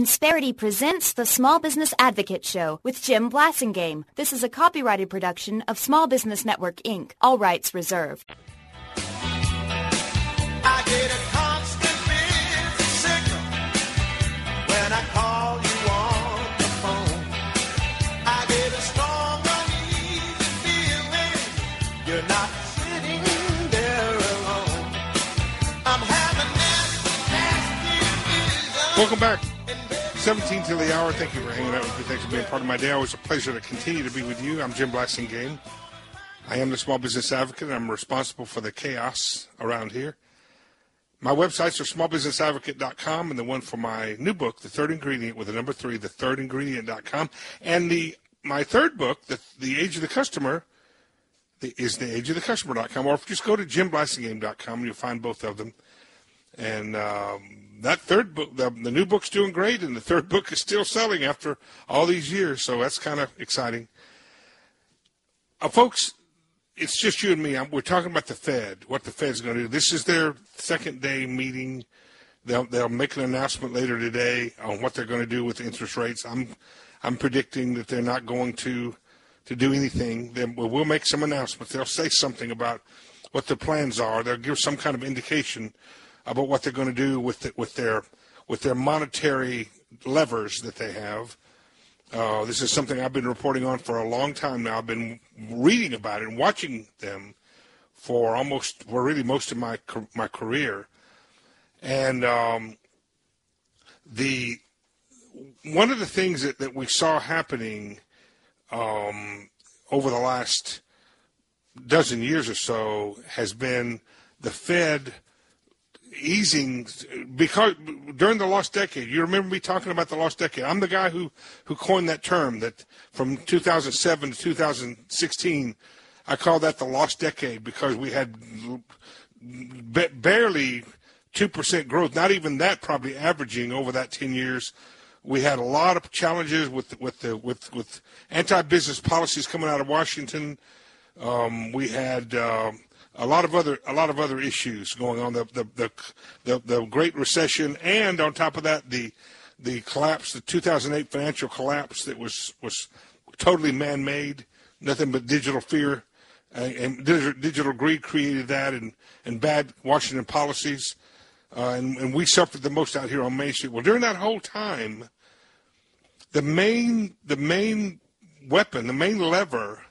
Insperity presents the Small Business Advocate Show with Jim Blasingame. This is a copyrighted production of Small Business Network, Inc. All rights reserved. I get a constant busy signal when I call you on the phone. I get a strong, uneasy feeling you're not sitting there alone. I'm having this nasty. Welcome back. 17 to the hour. Thank you for hanging out with me. Thanks for being part of my day. Always a pleasure to continue to be with you. I'm Jim Blasingame. I am the Small Business Advocate. I'm responsible for the chaos around here. My websites are smallbusinessadvocate.com and the one for my new book, The Third Ingredient, with the number 3, thethirdingredient.com. And my third book, The Age of the Customer, is theageofthecustomer.com. Or just go to jimblasingame.com and you'll find both of them. And that third book, the new book's doing great, and the third book is still selling after all these years, so that's kind of exciting. Folks, it's just you and me. We're talking about the Fed, what the Fed's going to do. This is their second day meeting. They'll make an announcement later today on what they're going to do with interest rates. I'm predicting that they're not going to do anything. We'll make some announcements. They'll say something about what their plans are. They'll give some kind of indication about what they're going to do with their monetary levers that they have. This is something I've been reporting on for a long time now. I've been reading about it and watching them for really most of my career. And one of the things that we saw happening over the last dozen years or so has been the Fed easing, because during the lost decade, you remember me talking about the lost decade. I'm the guy who coined that term, that from 2007 to 2016, I call that the lost decade, because we had barely 2% growth, not even that, probably averaging over that 10 years. We had a lot of challenges with anti-business policies coming out of Washington. We had a lot of other issues going on, the Great Recession, and on top of that, the collapse, the 2008 financial collapse that was totally man-made. Nothing but digital fear and digital greed created that, and bad Washington policies, and we suffered the most out here on Main Street. Well, during that whole time, the main weapon, the main lever,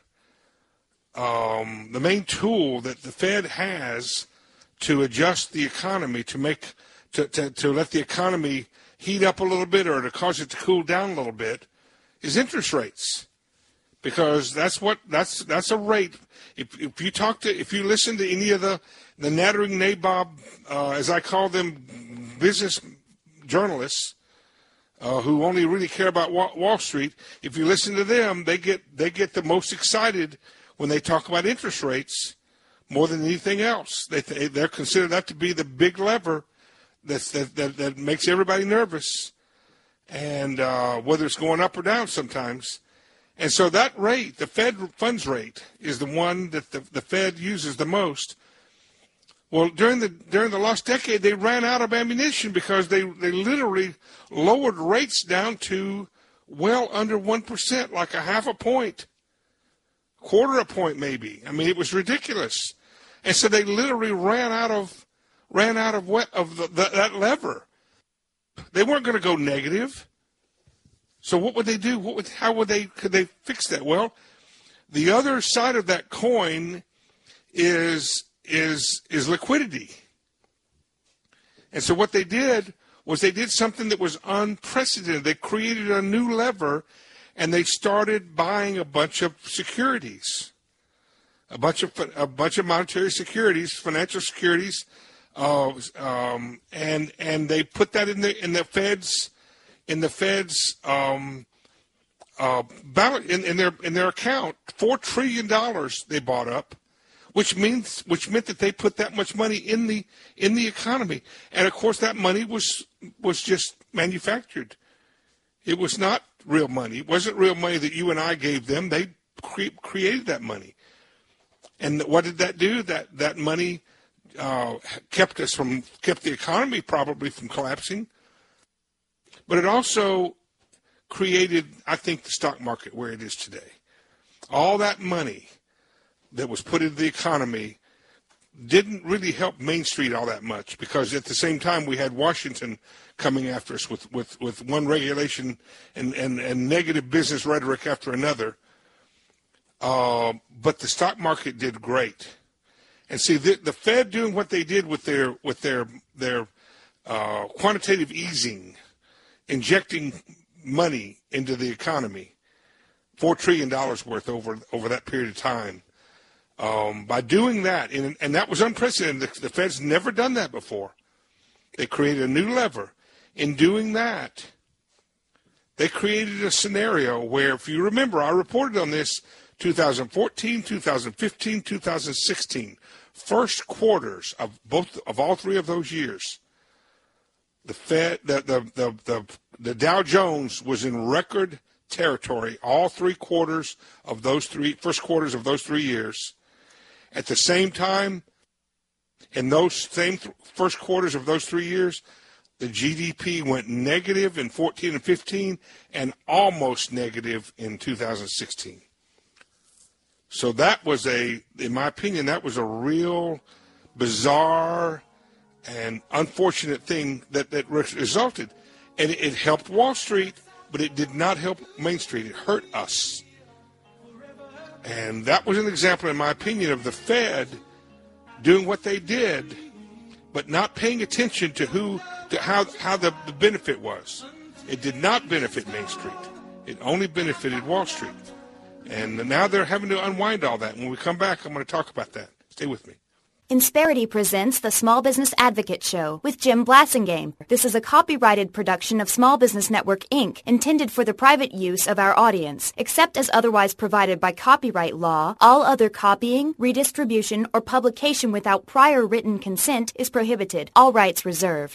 the main tool that the Fed has to adjust the economy, to let the economy heat up a little bit or to cause it to cool down a little bit, is interest rates, because that's a rate. If you listen to any of the nattering nabob, as I call them, business journalists, who only really care about Wall Street, if you listen to them, they get the most excited when they talk about interest rates more than anything else. They're consider that to be the big lever that makes everybody nervous, and whether it's going up or down sometimes. And so that rate, the Fed funds rate, is the one that the Fed uses the most. Well, during the last decade, they ran out of ammunition, because they literally lowered rates down to well under 1%, like a half a point. Quarter a point, maybe. I mean, it was ridiculous, and so they literally ran out of that lever. They weren't going to go negative. So what would they do? Could they fix that? Well, the other side of that coin is liquidity, and so what they did was they did something that was unprecedented. They created a new lever. And they started buying a bunch of securities, a bunch of monetary securities, financial securities, and they put that in the Fed's in their account. $4 trillion they bought up, which meant that they put that much money in the economy, and of course that money was just manufactured. It was not real money. It wasn't real money that you and I gave them. They created that money. And what did that do? That money kept the economy probably from collapsing. but it also created, I think, the stock market where it is today. All that money that was put into the economy didn't really help Main Street all that much, because at the same time we had Washington coming after us with one regulation and negative business rhetoric after another. But the stock market did great. And see, the Fed doing what they did with their quantitative easing, injecting money into the economy, $4 trillion worth over that period of time. By doing that, and that was unprecedented. The Fed's never done that before. They created a new lever. In doing that, they created a scenario where, if you remember, I reported on this 2014, 2015, 2016, first quarters of all three of those years. The Fed, the Dow Jones was in record territory all first quarters of those 3 years. At the same time, in those same first quarters of those 3 years, the GDP went negative in 14 and 15 and almost negative in 2016. So that was in my opinion, that was a real bizarre and unfortunate thing that resulted. And it helped Wall Street, but it did not help Main Street. It hurt us. And that was an example, in my opinion, of the Fed doing what they did, but not paying attention to how the benefit was. It did not benefit Main Street. It only benefited Wall Street. And now they're having to unwind all that. When we come back, I'm going to talk about that. Stay with me. Insperity presents the Small Business Advocate Show with Jim Blasingame. This is a copyrighted production of Small Business Network, Inc., intended for the private use of our audience. Except as otherwise provided by copyright law, all other copying, redistribution, or publication without prior written consent is prohibited. All rights reserved.